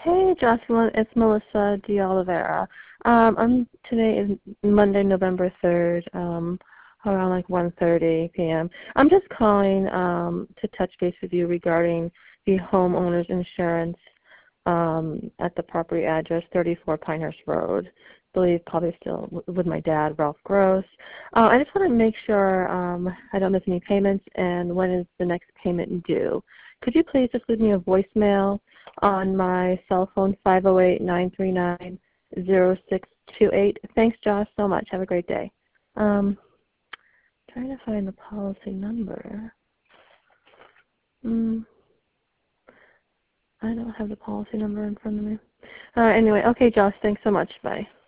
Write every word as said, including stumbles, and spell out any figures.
Hey, Jocelyn, it's Melissa De Oliveira. Um, I'm today is Monday, November third, um, around like one thirty p m I'm just calling um, to touch base with you regarding the homeowner's insurance um, at the property address thirty-four Pinehurst Road. I believe probably still w- with my dad, Ralph Gross. Uh, I just want to make sure um, I don't miss any payments, and when is the next payment due? Could you please just leave me a voicemail on my cell phone, five oh eight, nine three nine, oh six two eight. Thanks, Josh, so much. Have a great day. Um, trying to find the policy number. Mm, I don't have the policy number in front of me. Uh, anyway, okay, Josh, thanks so much. Bye.